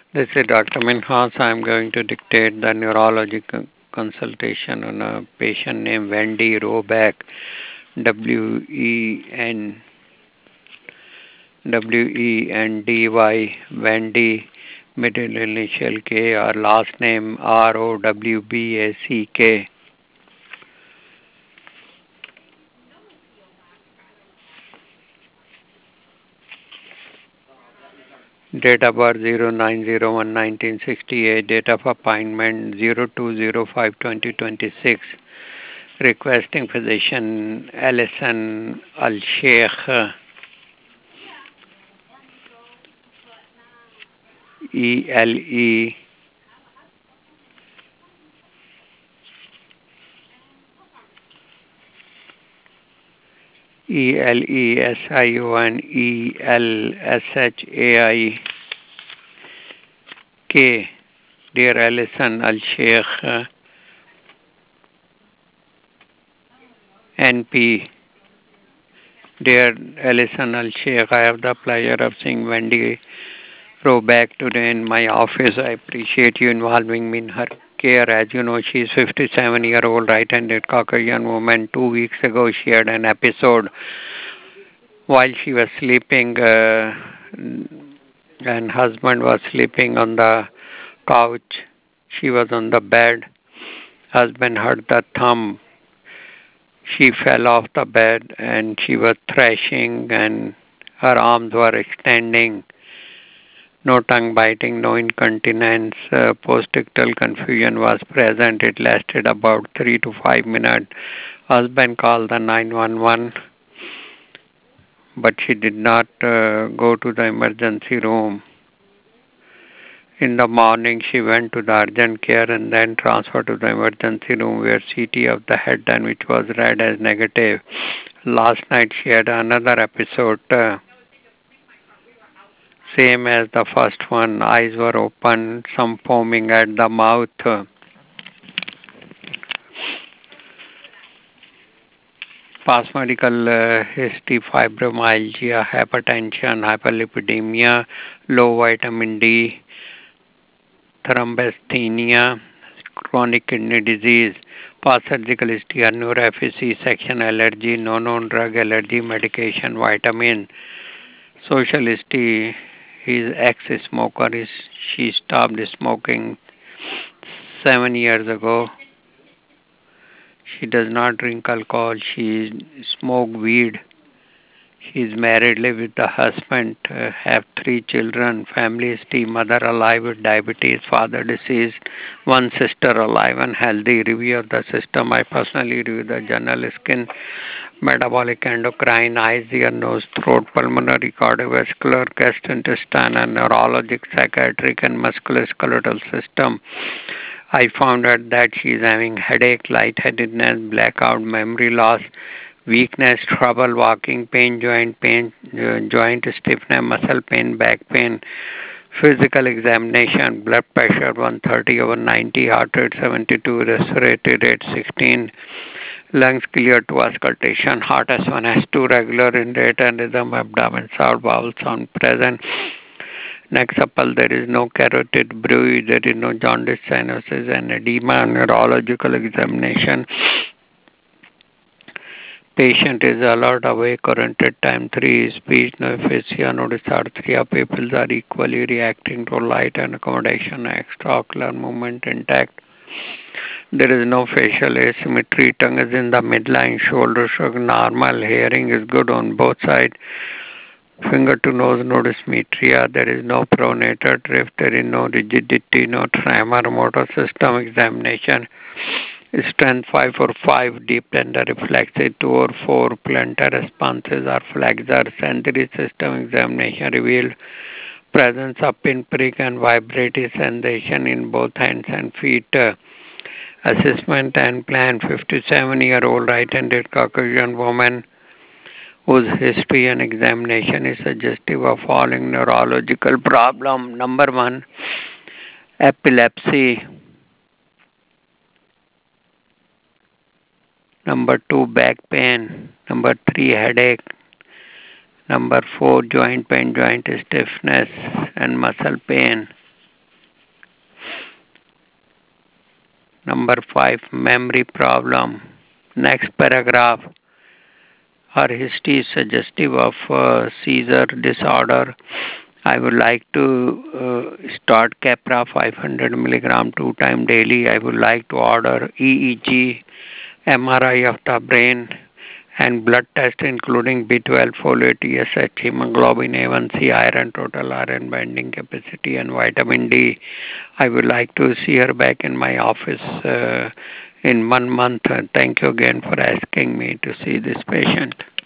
This is Dr. Minhas. I'm going to dictate the neurological consultation on a patient named Wendy Roback, Wendy, Wendy, middle initial K, or last name Rowback. Date of birth 09/01/1968. Date of appointment 02/05/2026. Requesting physician Alison Al Sheikh, ELE ELESIONELSHAIK. Dear Alison Al Sheikh, NP. Dear Alison Al Sheikh, I have the pleasure of seeing Wendy Roback today in my office. I appreciate you involving me in her care. As you know, she is 57-year-old right-handed Caucasian woman. 2 weeks ago, she had an episode while she was sleeping, and husband was sleeping on the couch. She was on the bed. Husband hurt the thumb. She fell off the bed and she was thrashing and her arms were extending. No tongue biting, no incontinence, postictal confusion was present. It lasted about 3 to 5 minutes. Husband called the 911, but she did not go to the emergency room. In the morning, she went to the urgent care and then transferred to the emergency room where CT of the head done, which was read as negative. Last night, she had another episode, same as the first one. Eyes were open, some foaming at the mouth. Past medical history: fibromyalgia, hypertension, hyperlipidemia, low vitamin D, thrombocythemia, chronic kidney disease. Past surgical history: neuropathy, section allergy, no known drug allergy, medication, vitamin. Social history: his ex-smoker. She stopped smoking 7 years ago. She does not drink alcohol. She smoked weed. She is married, live with the husband, have 3 children, family history: mother alive with diabetes, father deceased, one sister alive and healthy. Review of the system: I personally review the general skin, metabolic, endocrine, eyes, ear, nose, throat, pulmonary, cardiovascular, gastrointestinal, and neurologic, psychiatric, and musculoskeletal system. I found out that she is having headache, lightheadedness, blackout, memory loss, weakness, trouble walking, pain, joint stiffness, muscle pain, back pain. Physical examination: blood pressure 130/90, heart rate 72, respiratory rate 16, lungs clear to auscultation, heart S1, S2 regular in rate and rhythm, abdomen sound, bowel sound present. Next supple, there is no carotid bruit, there is no jaundice, cyanosis, and edema. Neurological examination: patient is alert, awake, oriented, time 3, speech, no aphasia, no dysarthria, pupils are equally reacting to light and accommodation, extraocular movement intact. There is no facial asymmetry, tongue is in the midline, shoulder shrug normal, hearing is good on both sides, finger to nose, no dysmetria, there is no pronator drift, there is no rigidity, no tremor, motor system examination. Strength 5 or 5, deep tender reflexes 2 or 4, plantar responses are flexor, sensory system examination revealed presence of pinprick and vibratory sensation in both hands and feet. Assessment and plan: 57-year-old right-handed Caucasian woman whose history and examination is suggestive of following neurological problem. Number 1, epilepsy. Number 2, back pain. Number 3, headache. Number 4, joint pain, joint stiffness and muscle pain. Number 5, memory problem. Next paragraph. Her history is suggestive of seizure disorder. I would like to start Keppra 500 milligram 2 times daily. I would like to order EEG, MRI of the brain, and blood test including B12, folate, TSH, hemoglobin A1C, iron, total iron binding capacity, and vitamin D. I would like to see her back in my office in 1 month. Thank you again for asking me to see this patient.